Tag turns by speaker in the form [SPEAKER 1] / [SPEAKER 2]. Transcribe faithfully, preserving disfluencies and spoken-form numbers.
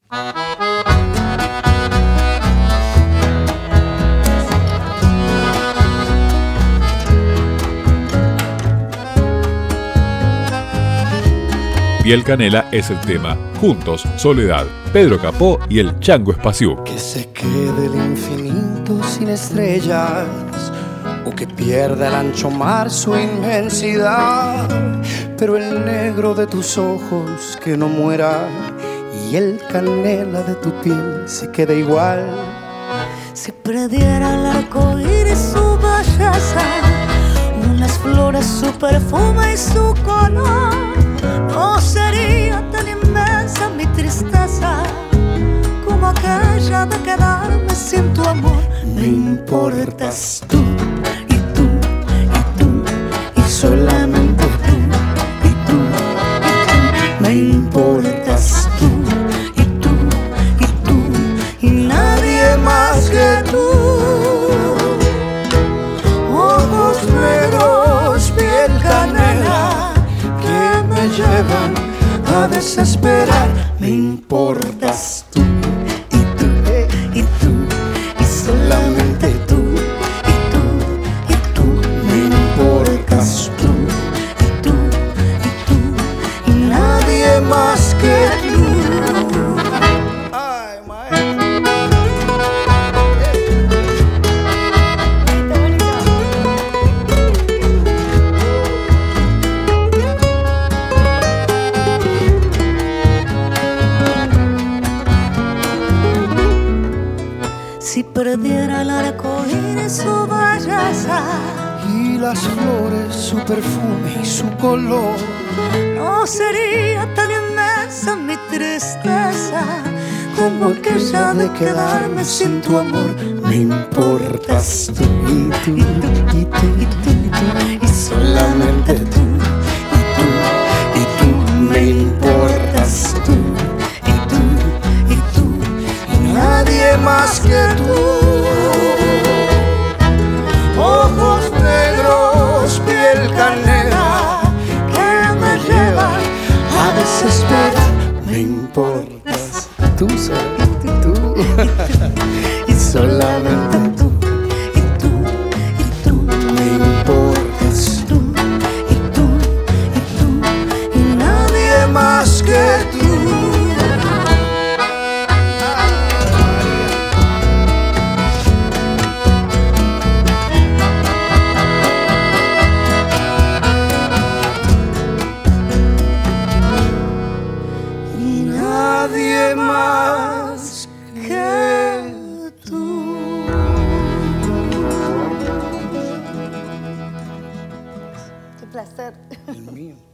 [SPEAKER 1] Piel Canela es el tema. Juntos, Soledad, Pedro Capó y el Chango Espaciú.
[SPEAKER 2] Que se quede el infinito sin estrellas, o que pierda el ancho mar su inmensidad, pero el negro de tus ojos que no muera y el canela de tu piel se quede igual.
[SPEAKER 3] Si perdiera el arco iris su belleza, unas flores su perfume y su color, no sería tan inmensa mi tristeza como aquella de quedarme sin tu amor.
[SPEAKER 2] Me importas tú, y tú, y tú, y solamente tú, y tú, y tú. Me importas tú, y tú, y tú, y nadie más que tú. Ojos negros, piel canela, que me llevan a desesperar. Me importas tú, y tú, y tú, y solamente tú, y tú, y tú. Me importas tú, y tú, y tú, y nadie más que tú. Ay,
[SPEAKER 3] Si perdiera el arco iris su belleza
[SPEAKER 2] y las flores su perfume y su color,
[SPEAKER 3] no sería tan inmensa mi tristeza como aquella de quedarme sin tu amor.
[SPEAKER 2] me importas tú, y tú, y tú, y tú, y tú, y solamente tú, y tú, y tú. Me importas tú, y tú, y tú, y nadie más que tú. Ojos negros, piel canela, que me llevan a desesperar. Me importas tú, solamente tú, y solamente tú, y tú, y tú. Me importas tú, y tú, y tú, y nadie más que tú. Y nadie más que tú.
[SPEAKER 3] Qué placer.
[SPEAKER 2] El mío.